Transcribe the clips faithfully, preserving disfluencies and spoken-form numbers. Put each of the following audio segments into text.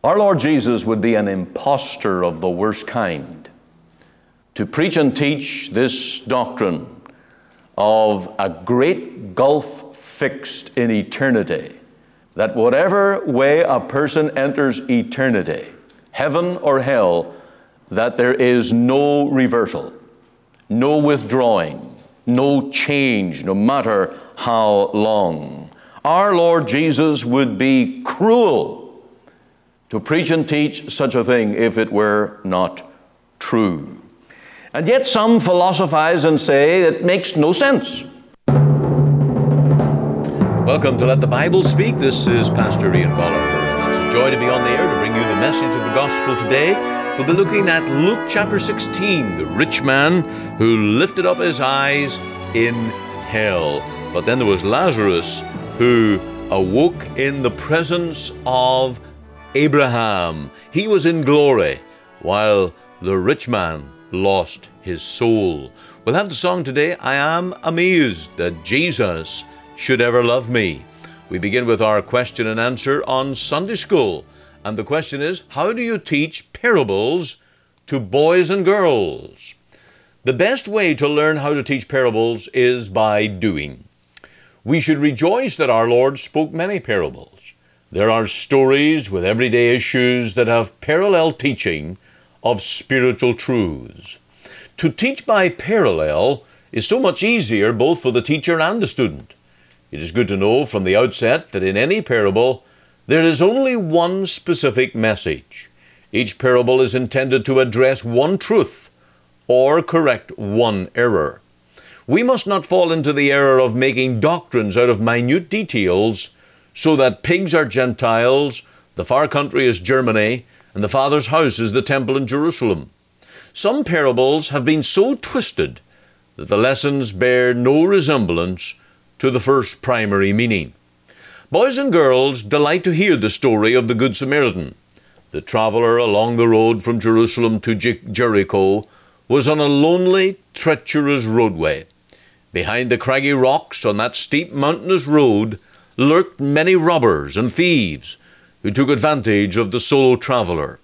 Our Lord Jesus would be an impostor of the worst kind to preach and teach this doctrine of a great gulf fixed in eternity, that whatever way a person enters eternity, heaven or hell, that there is no reversal, no withdrawing, no change, no matter how long. Our Lord Jesus would be cruel to preach and teach such a thing if it were not true. And yet some philosophize and say it makes no sense. Welcome to Let the Bible Speak. This is Pastor Ian Gallagher. It's a joy to be on the air to bring you the message of the gospel today. We'll be looking at Luke chapter sixteen, the rich man who lifted up his eyes in hell. But then there was Lazarus who awoke in the presence of Abraham. He was in glory, while the rich man lost his soul. We'll have the song today, I Am Amazed That Jesus Should Ever Love Me. We begin with our question and answer on Sunday school. And the question is, how do you teach parables to boys and girls? The best way to learn how to teach parables is by doing. We should rejoice that our Lord spoke many parables. There are stories with everyday issues that have parallel teaching of spiritual truths. To teach by parallel is so much easier both for the teacher and the student. It is good to know from the outset that in any parable there is only one specific message. Each parable is intended to address one truth or correct one error. We must not fall into the error of making doctrines out of minute details so that pigs are Gentiles, the far country is Germany, and the Father's house is the temple in Jerusalem. Some parables have been so twisted that the lessons bear no resemblance to the first primary meaning. Boys and girls delight to hear the story of the Good Samaritan. The traveler along the road from Jerusalem to Jericho was on a lonely, treacherous roadway. Behind the craggy rocks on that steep mountainous road lurked many robbers and thieves who took advantage of the solo traveler.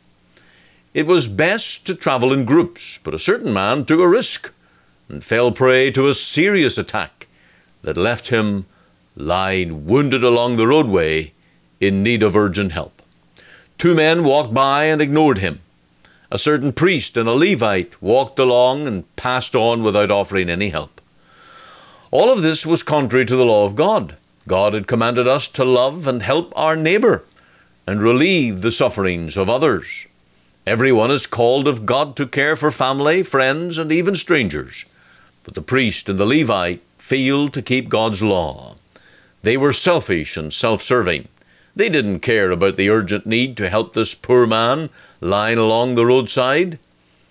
It was best to travel in groups, but a certain man took a risk and fell prey to a serious attack that left him lying wounded along the roadway in need of urgent help. Two men walked by and ignored him. A certain priest and a Levite walked along and passed on without offering any help. All of this was contrary to the law of God. God had commanded us to love and help our neighbor and relieve the sufferings of others. Everyone is called of God to care for family, friends, and even strangers. But the priest and the Levite failed to keep God's law. They were selfish and self-serving. They didn't care about the urgent need to help this poor man lying along the roadside.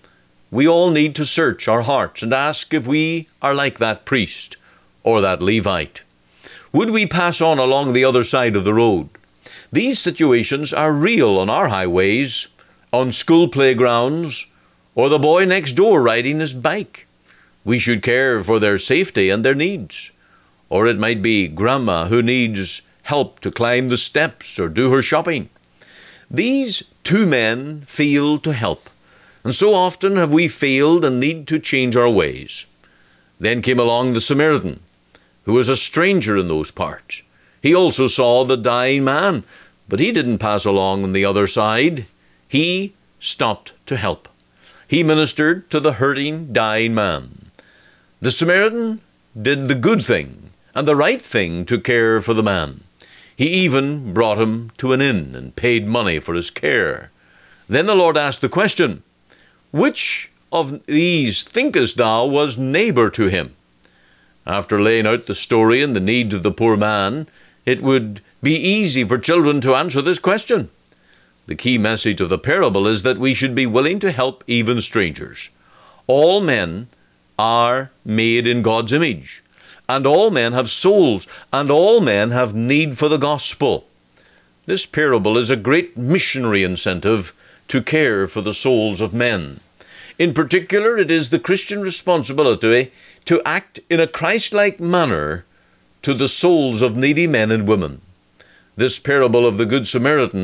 We all need to search our hearts and ask if we are like that priest or that Levite. Would we pass on along the other side of the road? These situations are real on our highways, on school playgrounds, or the boy next door riding his bike. We should care for their safety and their needs. Or it might be grandma who needs help to climb the steps or do her shopping. These two men failed to help, and so often have we failed and need to change our ways. Then came along the Samaritan, who was a stranger in those parts. He also saw the dying man, but he didn't pass along on the other side. He stopped to help. He ministered to the hurting, dying man. The Samaritan did the good thing and the right thing to care for the man. He even brought him to an inn and paid money for his care. Then the Lord asked the question, which of these thinkest thou was neighbor to him? After laying out the story and the needs of the poor man, it would be easy for children to answer this question. The key message of the parable is that we should be willing to help even strangers. All men are made in God's image, and all men have souls, and all men have need for the gospel. This parable is a great missionary incentive to care for the souls of men. In particular, it is the Christian responsibility to act in a Christ-like manner to the souls of needy men and women. This parable of the Good Samaritan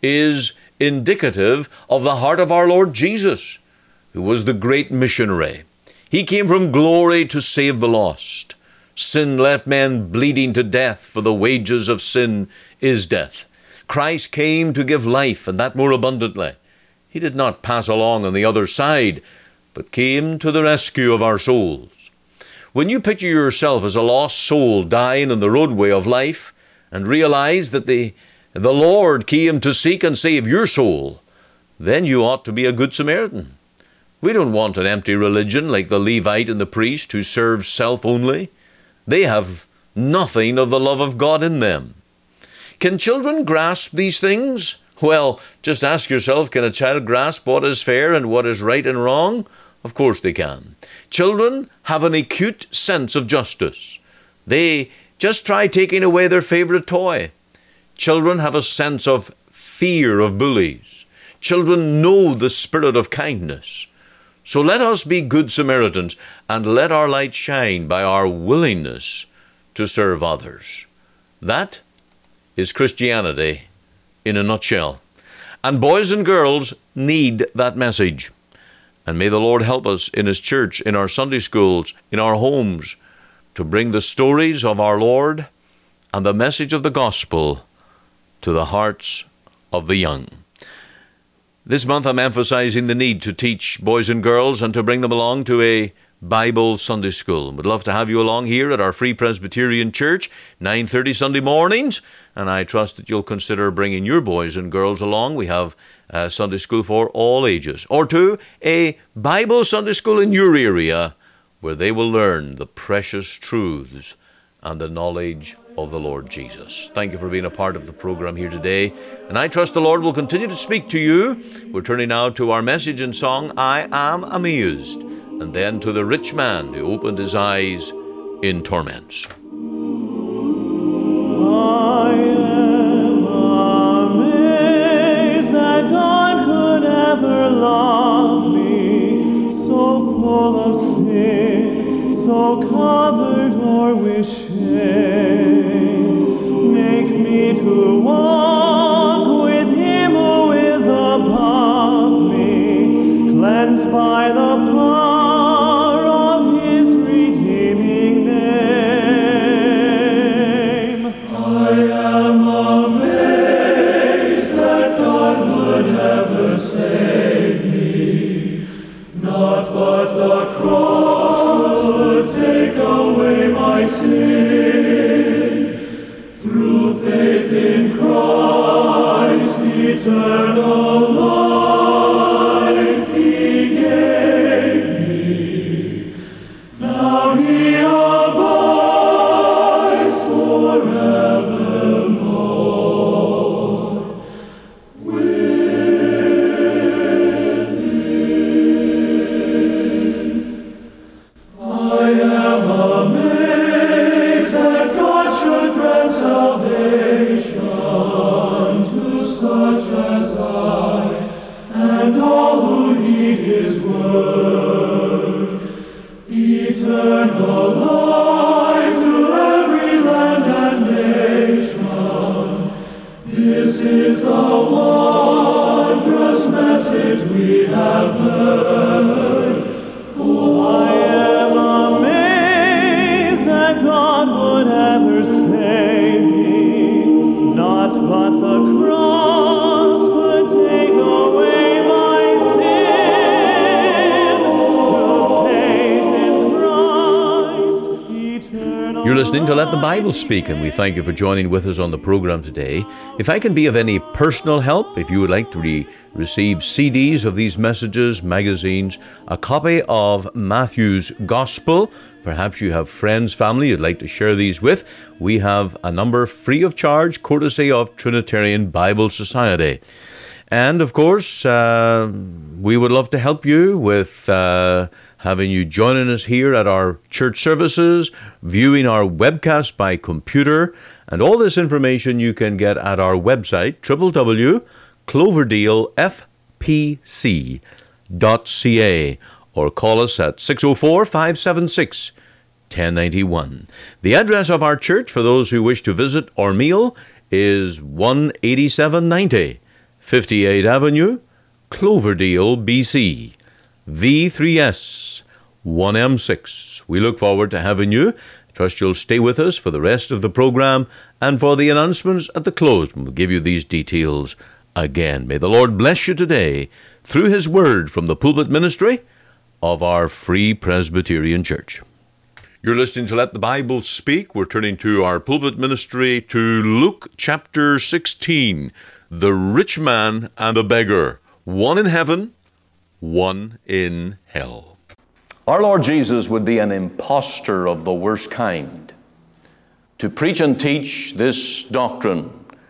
is indicative of the heart of our Lord Jesus, who was the great missionary. He came from glory to save the lost. Sin left men bleeding to death, for the wages of sin is death. Christ came to give life, and that more abundantly. He did not pass along on the other side, but came to the rescue of our souls. When you picture yourself as a lost soul dying on the roadway of life, and realize that the, the Lord came to seek and save your soul, then you ought to be a good Samaritan. We don't want an empty religion like the Levite and the priest who serve self only. They have nothing of the love of God in them. Can children grasp these things? Well, just ask yourself, can a child grasp what is fair and what is right and wrong? Of course they can. Children have an acute sense of justice. They just try taking away their favorite toy. Children have a sense of fear of bullies. Children know the spirit of kindness. So let us be good Samaritans, and let our light shine by our willingness to serve others. That is Christianity in a nutshell. And boys and girls need that message. And may the Lord help us in His church, in our Sunday schools, in our homes, to bring the stories of our Lord and the message of the gospel to the hearts of the young. This month I'm emphasizing the need to teach boys and girls and to bring them along to a Bible Sunday School. We'd love to have you along here at our Free Presbyterian Church, nine thirty Sunday mornings, and I trust that you'll consider bringing your boys and girls along. We have a Sunday School for all ages. Or to a Bible Sunday School in your area where they will learn the precious truths and the knowledge of the Lord Jesus. Thank you for being a part of the program here today, and I trust the Lord will continue to speak to you. We're turning now to our message and song, I Am Amazed, and then to the rich man who opened his eyes in torments. I am amazed that God could ever love me, so full of sin, so covered o'er with shame. Make me to walk with Him who is above me, cleansed by the power of His redeeming name. I am amazed that God would ever save me, not but the cross could take away my sin. Through faith in Christ, eternal life He gave me. Now He abides forevermore within. I am amazed that God should grant salvation to such as I, and all who heed His word. Eternal life through every land and nation. This is the wondrous message we have heard. Oh, I am amazed that God would ever save me, not but the cross could take away my sin. Through faith in Christ, eternal. You're listening to Let the Bible Speak, and we thank you for joining with us on the program today. If I can be of any personal help, if you would like to re- receive C Ds of these messages, magazines, a copy of Matthew's Gospel, perhaps you have friends, family you'd like to share these with, we have a number free of charge, courtesy of Trinitarian Bible Society. And of course, uh, we would love to help you with uh, having you joining us here at our church services, viewing our webcast by computer, and all this information you can get at our website, w w w dot cloverdale f p c dot c a, or call us at six oh four, five seven six, one oh nine one. The address of our church, for those who wish to visit or meal, is one eighty-seven ninety fifty-eighth Avenue, Cloverdale, B C, V three S one M six. We look forward to having you. Trust you'll stay with us for the rest of the program and for the announcements at the close. We'll give you these details again. May the Lord bless you today through His Word from the pulpit ministry of our Free Presbyterian Church. You're listening to Let the Bible Speak. We're turning to our pulpit ministry to Luke chapter sixteen, the rich man and the beggar, one in heaven, one in hell. Our Lord Jesus would be an impostor of the worst kind to preach and teach this doctrine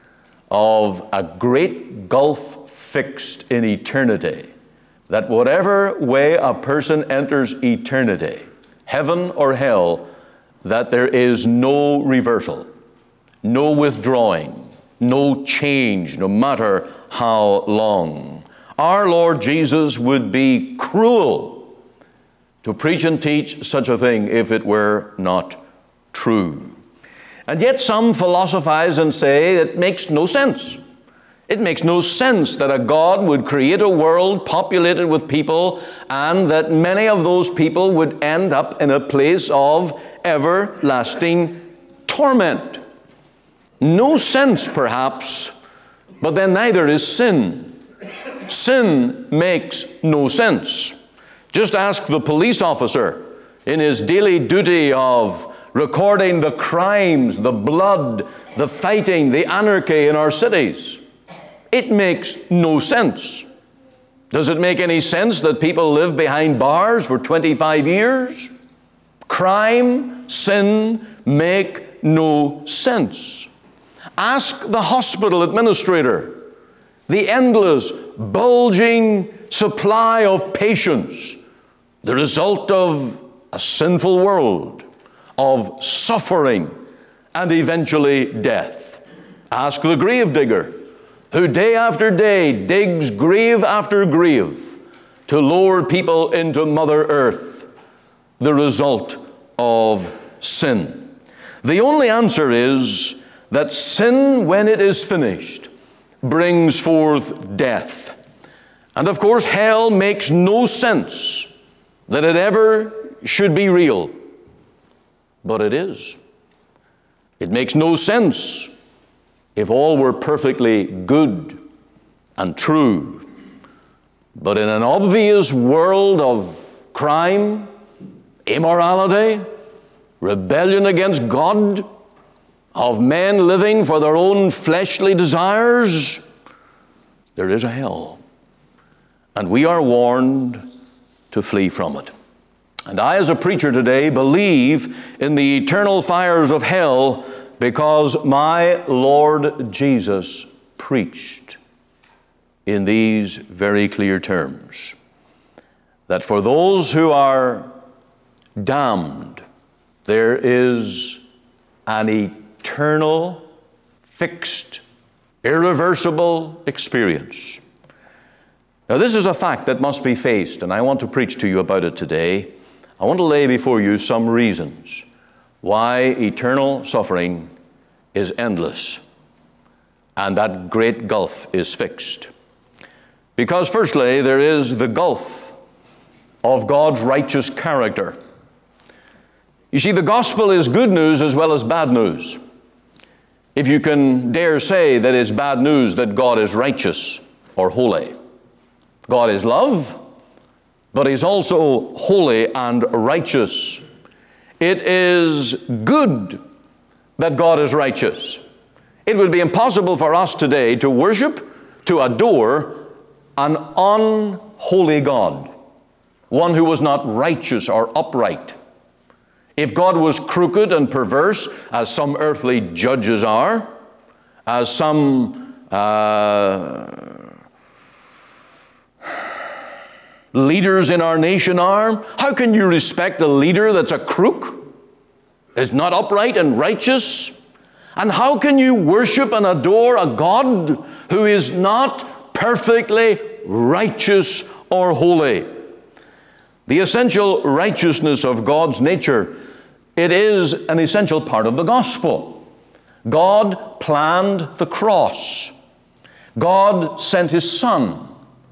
of a great gulf fixed in eternity, that whatever way a person enters eternity, heaven or hell, that there is no reversal, no withdrawing, no change, no matter how long. Our Lord Jesus would be cruel to preach and teach such a thing if it were not true. And yet some philosophize and say it makes no sense. It makes no sense that a God would create a world populated with people and that many of those people would end up in a place of everlasting torment. No sense, perhaps, but then neither is sin. Sin makes no sense. Just ask the police officer in his daily duty of recording the crimes, the blood, the fighting, the anarchy in our cities. It makes no sense. Does it make any sense that people live behind bars for twenty-five years? Crime, sin make no sense. Ask the hospital administrator, the endless, bulging supply of patients, the result of a sinful world, of suffering, and eventually death. Ask the grave digger, who day after day digs grave after grave to lower people into Mother Earth, the result of sin. The only answer is that sin, when it is finished, brings forth death. And of course, hell makes no sense that it ever should be real, but it is. It makes no sense if all were perfectly good and true, but in an obvious world of crime, immorality, rebellion against God, of men living for their own fleshly desires, there is a hell. And we are warned to flee from it. And I, as a preacher today, believe in the eternal fires of hell because my Lord Jesus preached in these very clear terms, that for those who are damned, there is an eternal, fixed, irreversible experience. Now, this is a fact that must be faced, and I want to preach to you about it today. I want to lay before you some reasons why eternal suffering is endless and that great gulf is fixed. Because, firstly, there is the gulf of God's righteous character. You see, the gospel is good news as well as bad news. If you can dare say that it's bad news that God is righteous or holy. God is love, but He's also holy and righteous. It is good that God is righteous. It would be impossible for us today to worship, to adore an unholy God, one who was not righteous or upright. If God was crooked and perverse, as some earthly judges are, as some uh, leaders in our nation are, how can you respect a leader that's a crook, is not upright and righteous? And how can you worship and adore a God who is not perfectly righteous or holy? The essential righteousness of God's nature, it is an essential part of the gospel. God planned the cross God sent His Son.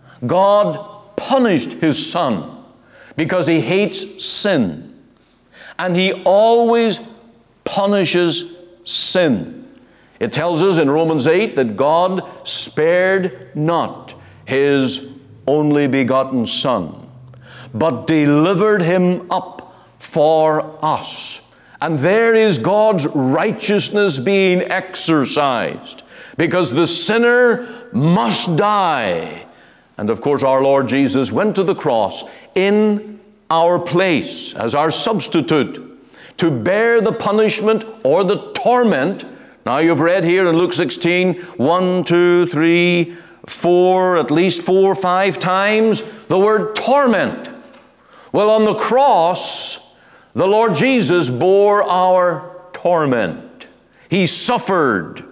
God punished His Son because He hates sin. And He always punishes sin. It tells us in Romans eight that God spared not His only begotten Son, but delivered Him up for us. And there is God's righteousness being exercised, because the sinner must die. And of course, our Lord Jesus went to the cross in our place as our substitute to bear the punishment or the torment. Now you've read here in Luke sixteen, one, two, three, four, at least four, five times the word torment. Well, on the cross, the Lord Jesus bore our torment. He suffered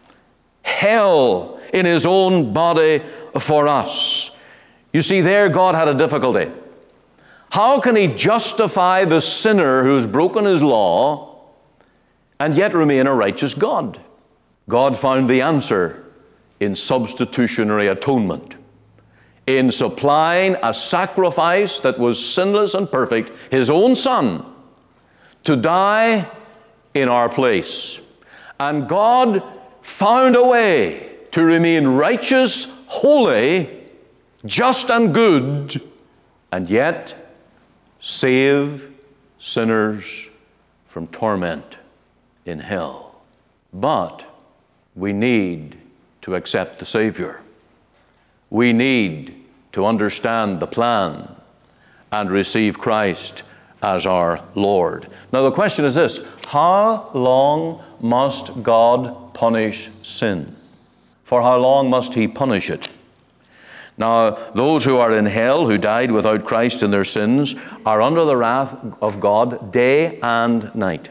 hell in His own body for us. You see, there God had a difficulty. How can He justify the sinner who's broken His law and yet remain a righteous God? God found the answer in substitutionary atonement, in supplying a sacrifice that was sinless and perfect, His own Son, to die in our place. And God found a way to remain righteous, holy, just and good, and yet save sinners from torment in hell. But we need to accept the Savior. We need to understand the plan and receive Christ as our Lord. Now the question is this: how long must God punish sin? For how long must He punish it? Now, those who are in hell, who died without Christ in their sins, are under the wrath of God day and night.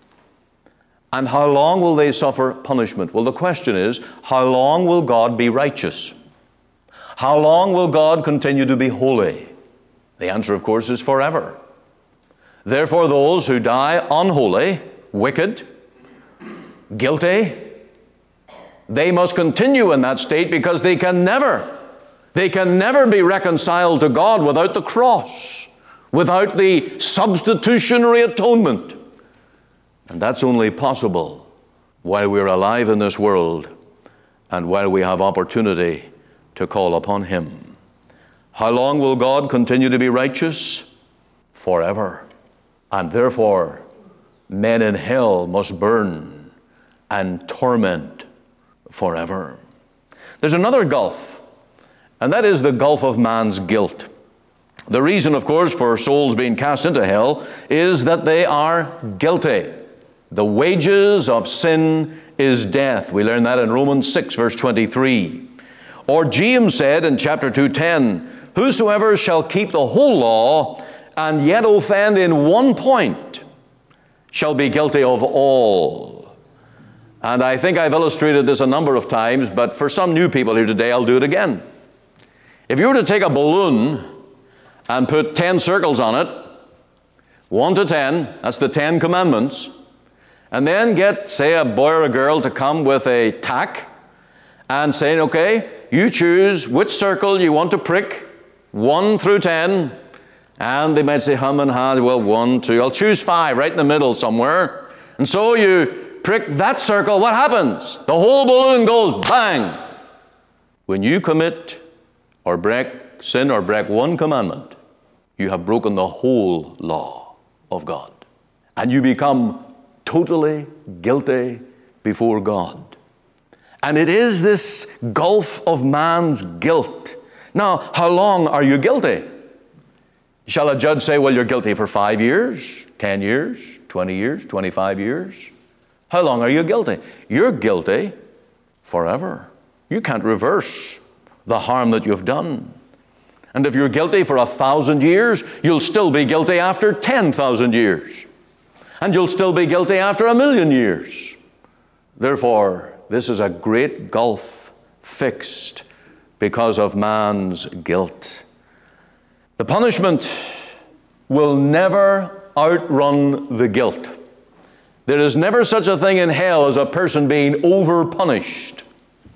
And how long will they suffer punishment? Well, the question is, how long will God be righteous? How long will God continue to be holy? The answer, of course, is forever. Therefore, those who die unholy, wicked, guilty, they must continue in that state, because they can never They can never be reconciled to God without the cross, without the substitutionary atonement. And that's only possible while we're alive in this world and while we have opportunity to call upon Him. How long will God continue to be righteous? Forever. And therefore, men in hell must burn and torment forever. There's another gulf, and that is the gulf of man's guilt. The reason, of course, for souls being cast into hell is that they are guilty. The wages of sin is death. We learn that in Romans six, verse twenty-three. Or James said in chapter two, ten, whosoever shall keep the whole law and yet offend in one point shall be guilty of all. And I think I've illustrated this a number of times, but for some new people here today, I'll do it again. If you were to take a balloon and put ten circles on it, one to ten, that's the Ten Commandments, and then get, say, a boy or a girl to come with a tack and say, okay, you choose which circle you want to prick, one through ten, and they might say, hum and ha, well, one, two, I'll choose five, right in the middle somewhere. And so you prick that circle, what happens? The whole balloon goes bang. When you commit or break sin or break one commandment, you have broken the whole law of God. And you become totally guilty before God. And it is this gulf of man's guilt. Now, how long are you guilty? Shall a judge say, well, you're guilty for five years, ten years, twenty years, twenty-five years? How long are you guilty? You're guilty forever. You can't reverse the harm that you've done. And if you're guilty for a thousand years, you'll still be guilty after ten thousand years. And you'll still be guilty after a million years. Therefore, this is a great gulf fixed because of man's guilt. The punishment will never outrun the guilt. There is never such a thing in hell as a person being over-punished,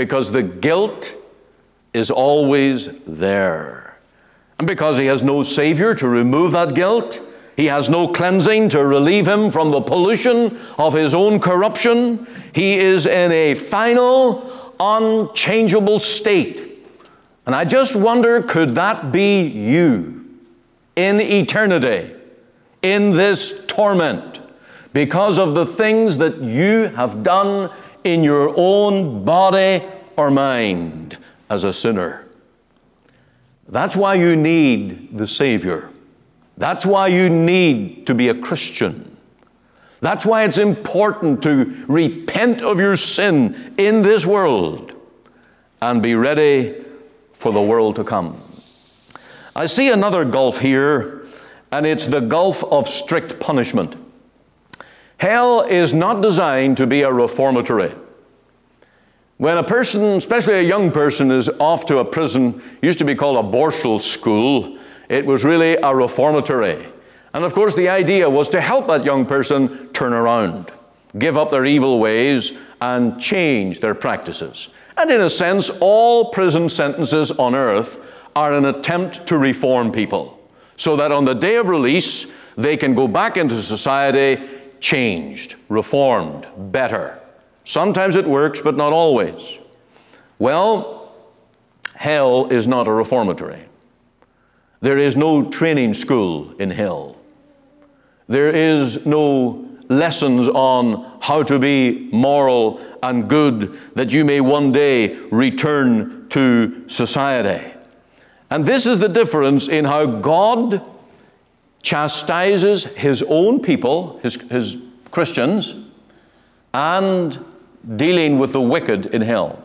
because the guilt is always there. And because he has no Savior to remove that guilt, he has no cleansing to relieve him from the pollution of his own corruption, he is in a final, unchangeable state. And I just wonder, could that be you in eternity, in this torment, because of the things that you have done in your own body or mind as a sinner? That's why you need the Savior. That's why you need to be a Christian. That's why it's important to repent of your sin in this world and be ready for the world to come. I see another gulf here, and it's the gulf of strict punishment. Hell is not designed to be a reformatory. When a person, especially a young person, is off to a prison, used to be called a borstal school, it was really a reformatory. And of course the idea was to help that young person turn around, give up their evil ways, and change their practices. And in a sense, all prison sentences on earth are an attempt to reform people, so that on the day of release, they can go back into society changed, reformed, better. Sometimes it works, but not always. Well, hell is not a reformatory. There is no training school in hell. There is no lessons on how to be moral and good that you may one day return to society. And this is the difference in how God chastises his own people, his, his Christians, and dealing with the wicked in hell.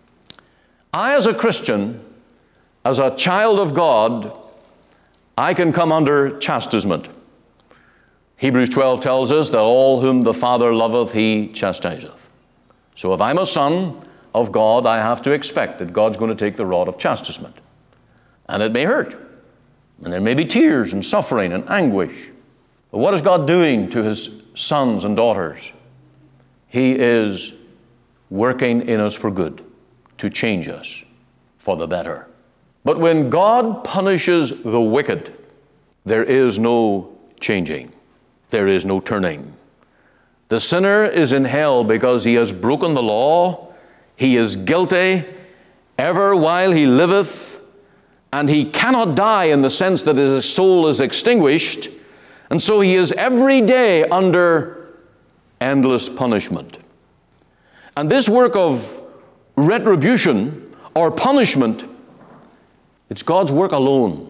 I, as a Christian, as a child of God, I can come under chastisement. Hebrews twelve tells us that all whom the Father loveth, he chastiseth. So if I'm a son of God, I have to expect that God's going to take the rod of chastisement. And it may hurt. And there may be tears and suffering and anguish. But what is God doing to his sons and daughters? He is working in us for good, to change us for the better. But when God punishes the wicked, there is no changing. There is no turning. The sinner is in hell because he has broken the law. He is guilty ever while he liveth, and he cannot die in the sense that his soul is extinguished, and so he is every day under endless punishment. And this work of retribution or punishment, it's God's work alone.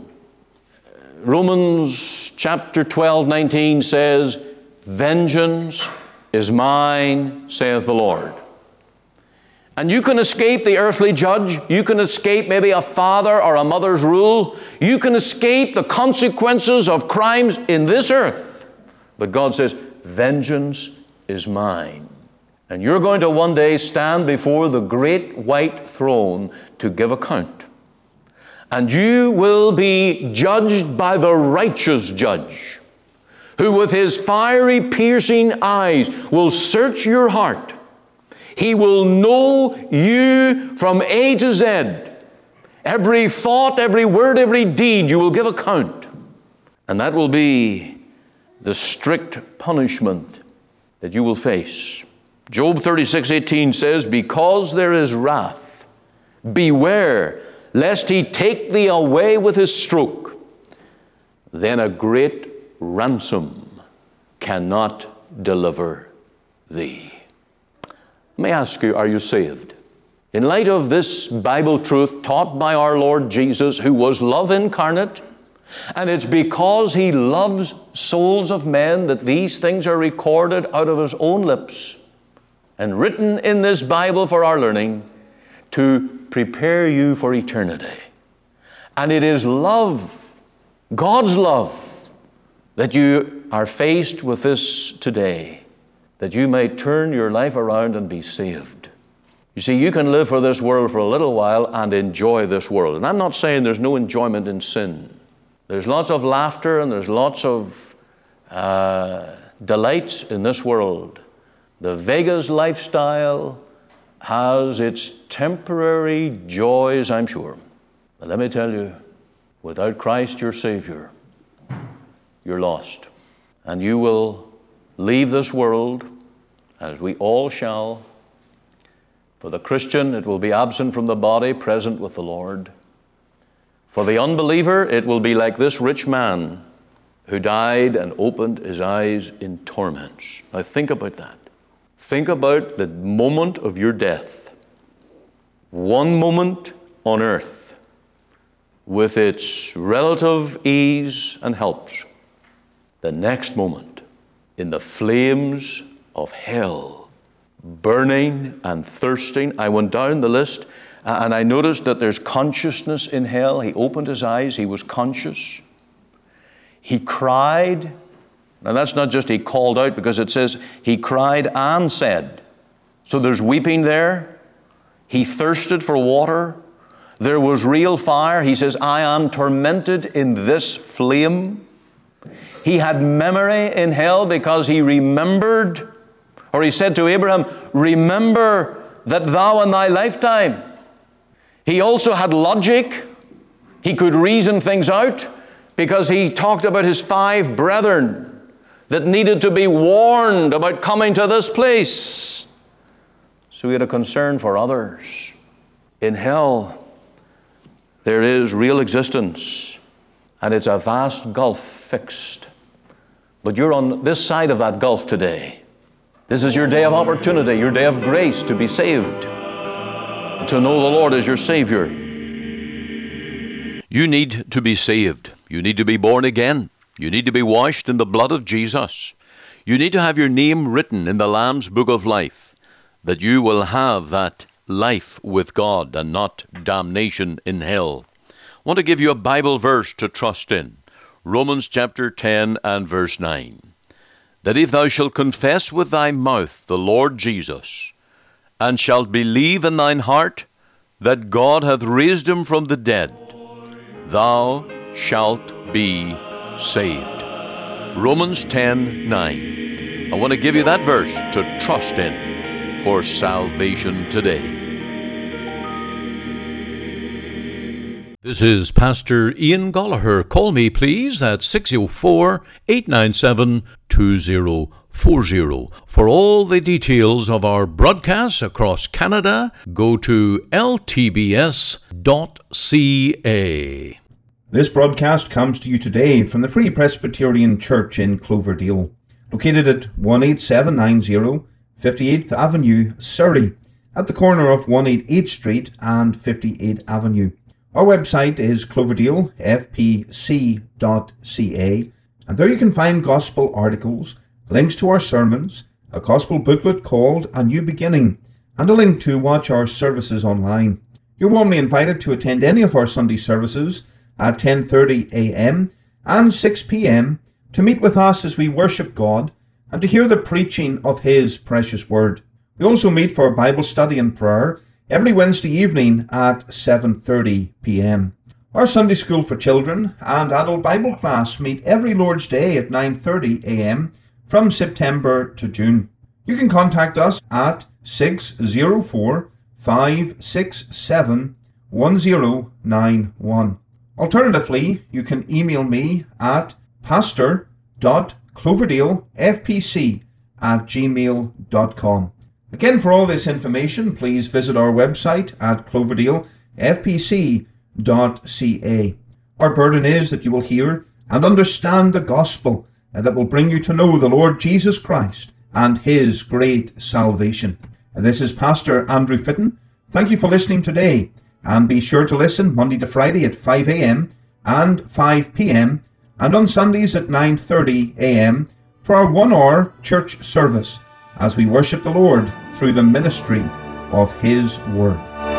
Romans chapter twelve, nineteen says, "Vengeance is mine, saith the Lord." And you can escape the earthly judge. You can escape maybe a father or a mother's rule. You can escape the consequences of crimes in this earth. But God says, vengeance is mine. And you're going to one day stand before the great white throne to give account. And you will be judged by the righteous judge, who with his fiery, piercing eyes will search your heart. He will know you from A to Z. Every thought, every word, every deed, you will give account. And that will be the strict punishment that you will face. Job thirty-six, eighteen says, "Because there is wrath, beware, lest he take thee away with his stroke. Then a great ransom cannot deliver thee." Let me ask you, are you saved? In light of this Bible truth taught by our Lord Jesus, who was love incarnate, and it's because he loves souls of men that these things are recorded out of his own lips and written in this Bible for our learning to prepare you for eternity. And it is love, God's love, that you are faced with this today, that you may turn your life around and be saved. You see, you can live for this world for a little while and enjoy this world. And I'm not saying there's no enjoyment in sin. There's lots of laughter and there's lots of uh, delights in this world. The Vegas lifestyle has its temporary joys, I'm sure. But let me tell you, without Christ your Savior, you're lost. And you will leave this world, as we all shall. For the Christian, it will be absent from the body, present with the Lord. For the unbeliever, it will be like this rich man who died and opened his eyes in torments. Now think about that. Think about the moment of your death. One moment on earth with its relative ease and helps. The next moment in the flames of hell, burning and thirsting. I went down the list and I noticed that there's consciousness in hell. He opened his eyes, he was conscious. He cried. Now that's not just he called out, because it says he cried and said. So there's weeping there. He thirsted for water. There was real fire. He says, I am tormented in this flame. He had memory in hell because he remembered, or he said to Abraham, remember that thou in thy lifetime. He also had logic. He could reason things out because he talked about his five brethren that needed to be warned about coming to this place. So he had a concern for others. In hell, there is real existence, and it's a vast gulf fixed. But you're on this side of that gulf today. This is your day of opportunity, your day of grace to be saved, to know the Lord as your Savior. You need to be saved. You need to be born again. You need to be washed in the blood of Jesus. You need to have your name written in the Lamb's Book of Life, that you will have that life with God and not damnation in hell. I want to give you a Bible verse to trust in. Romans chapter ten and verse nine. That if thou shalt confess with thy mouth the Lord Jesus, and shalt believe in thine heart that God hath raised him from the dead, thou shalt be saved. Romans ten nine. I want to give you that verse to trust in for salvation today. This is Pastor Ian Gallagher. Call me, please, at six oh four, eight nine seven, two oh four oh. For all the details of our broadcasts across Canada, go to L T B S dot C A. This broadcast comes to you today from the Free Presbyterian Church in Cloverdale, located at one eight seven nine zero fifty-eighth Avenue, Surrey, at the corner of one eighty-eighth Street and fifty-eighth Avenue. Our website is cloverdale f p c dot c a, and there you can find gospel articles, links to our sermons, a gospel booklet called A New Beginning, and a link to watch our services online. You're warmly invited to attend any of our Sunday services at ten thirty a m and six p m to meet with us as we worship God and to hear the preaching of His precious Word. We also meet for Bible study and prayer every Wednesday evening at seven thirty p m Our Sunday School for Children and Adult Bible class meet every Lord's Day at nine thirty a m from September to June. You can contact us at six oh four, five six seven, one oh nine one. Alternatively, you can email me at pastor dot cloverdale f p c at gmail dot com. Again, for all this information, please visit our website at cloverdale f p c dot c a. Our burden is that you will hear and understand the gospel, and that will bring you to know the Lord Jesus Christ and His great salvation. And this is Pastor Andrew Fitton. Thank you for listening today. And be sure to listen Monday to Friday at five a m and five p m and on Sundays at nine thirty a m for our one-hour church service as we worship the Lord through the ministry of His Word.